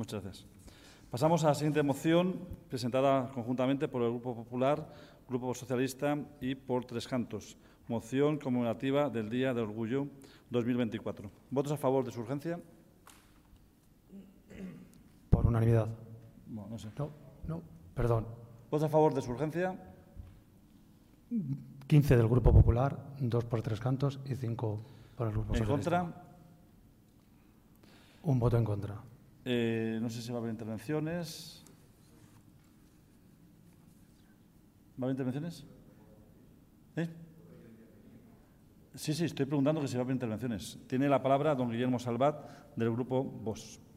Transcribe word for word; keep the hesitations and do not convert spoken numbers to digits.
Muchas gracias. Pasamos a la siguiente moción, presentada conjuntamente por el Grupo Popular, Grupo Socialista y por Tres Cantos. Moción conmemorativa del Día del Orgullo dos mil veinticuatro. ¿Votos a favor de su urgencia? Por unanimidad. Bueno, no sé. No, no, perdón. ¿Votos a favor de su urgencia? quince del Grupo Popular, dos por Tres Cantos y cinco por el Grupo ¿En Socialista. contra? Un voto en contra. Eh, no sé si va a haber intervenciones. ¿Va a haber intervenciones? ¿Eh? Sí, sí, estoy preguntando que si va a haber intervenciones. Tiene la palabra don Guillermo Salvat, del Grupo Vox.